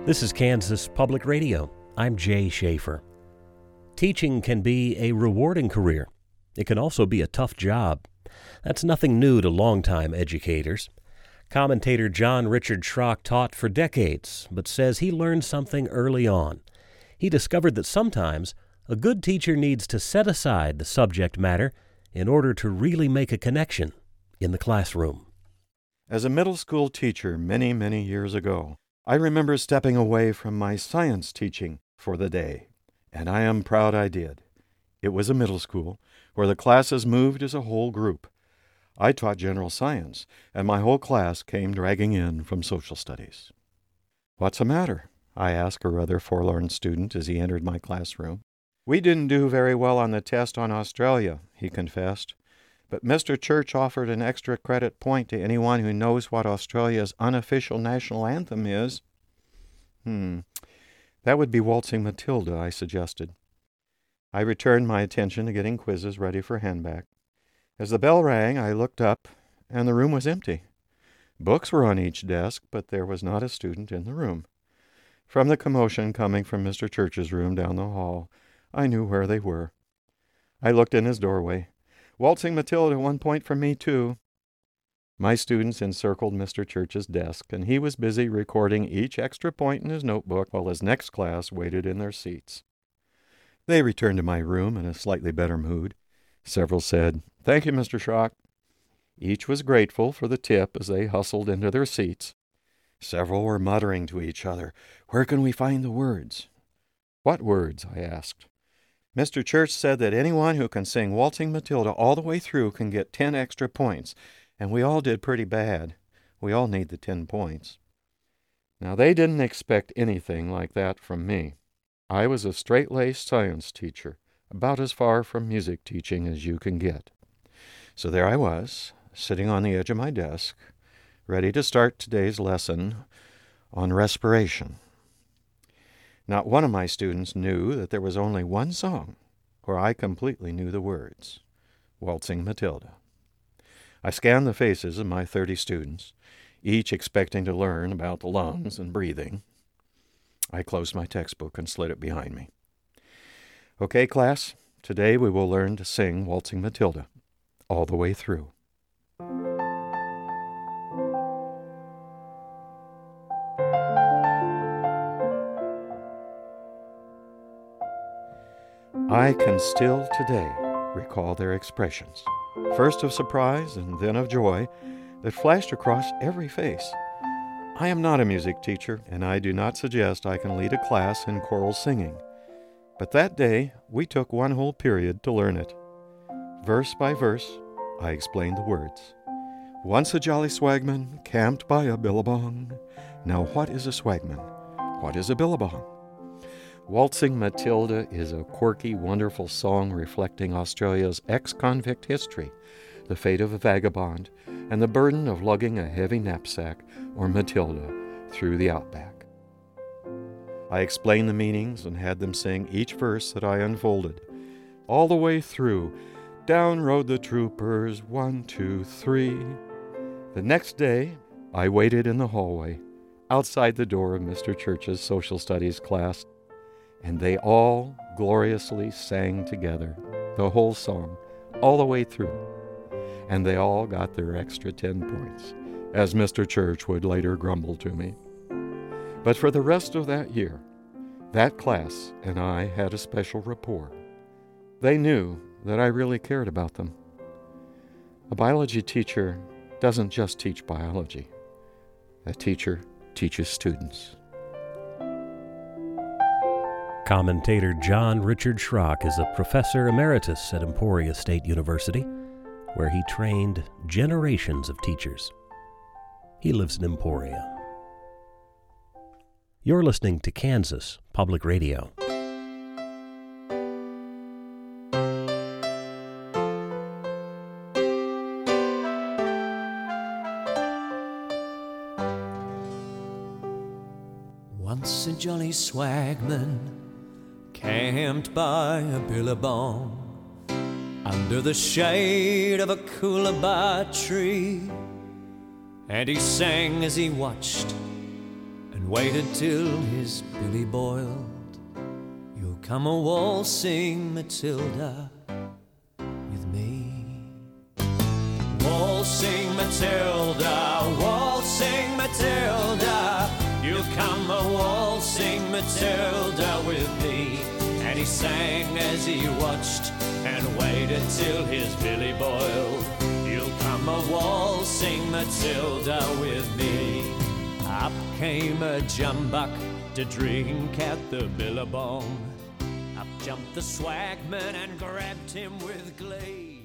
This is Kansas Public Radio. I'm Jay Schaefer. Teaching can be a rewarding career. It can also be a tough job. That's nothing new to longtime educators. Commentator John Richard Schrock taught for decades, but says he learned something early on. He discovered that sometimes a good teacher needs to set aside the subject matter in order to really make a connection in the classroom. As a middle school teacher many years ago, I remember stepping away from my science teaching for the day, and I am proud I did. It was a middle school where the classes moved as a whole group. I taught general science, and my whole class came dragging in from social studies. "What's the matter?" I asked a rather forlorn student as he entered my classroom. "We didn't do very well on the test on Australia," he confessed. "But Mr. Church offered an extra credit point to anyone who knows what Australia's unofficial national anthem is." That would be Waltzing Matilda," I suggested. I returned my attention to getting quizzes ready for handback. As the bell rang, I looked up, and the room was empty. Books were on each desk, but there was not a student in the room. From the commotion coming from Mr. Church's room down the hall, I knew where they were. I looked in his doorway. "Waltzing Matilda, 1 point for me, too." My students encircled Mr. Church's desk, and he was busy recording each extra point in his notebook while his next class waited in their seats. They returned to my room in a slightly better mood. Several said, "Thank you, Mr. Schrock." Each was grateful for the tip as they hustled into their seats. Several were muttering to each other, "Where can we find the words?" "What words?" I asked. "Mr. Church said that anyone who can sing Waltzing Matilda all the way through can get 10 extra points, and we all did pretty bad. We all need the 10 points. Now, they didn't expect anything like that from me. I was a straight-laced science teacher, about as far from music teaching as you can get. So there I was, sitting on the edge of my desk, ready to start today's lesson on respiration. Not one of my students knew that there was only one song where I completely knew the words, Waltzing Matilda. I scanned the faces of my 30 students, each expecting to learn about the lungs and breathing. I closed my textbook and slid it behind me. "Okay, class, today we will learn to sing Waltzing Matilda all the way through." I can still today recall their expressions, first of surprise and then of joy, that flashed across every face. I am not a music teacher, and I do not suggest I can lead a class in choral singing. But that day, we took one whole period to learn it. Verse by verse, I explained the words. "Once a jolly swagman camped by a billabong. Now what is a swagman? What is a billabong?" Waltzing Matilda is a quirky, wonderful song reflecting Australia's ex-convict history, the fate of a vagabond, and the burden of lugging a heavy knapsack, or Matilda, through the outback. I explained the meanings and had them sing each verse that I unfolded. All the way through, down rode the troopers, 1, 2, 3. The next day, I waited in the hallway, outside the door of Mr. Church's social studies class, and they all gloriously sang together, the whole song, all the way through. And they all got their extra 10 points, as Mr. Church would later grumble to me. But for the rest of that year, that class and I had a special rapport. They knew that I really cared about them. A biology teacher doesn't just teach biology. A teacher teaches students. Commentator John Richard Schrock is a professor emeritus at Emporia State University, where he trained generations of teachers. He lives in Emporia. You're listening to Kansas Public Radio. Once a jolly swagman camped by a billabong under the shade of a coolabah tree, and he sang as he watched and waited till his billy boiled. You'll come a waltzing Matilda with me. Waltzing Matilda, waltzing Matilda, you'll come a waltzing Matilda with me. And he sang as he watched and waited till his billy boiled. You'll come a waltzing Matilda with me. Up came a jumbuck to drink at the billabong. Up jumped the swagman and grabbed him with glee.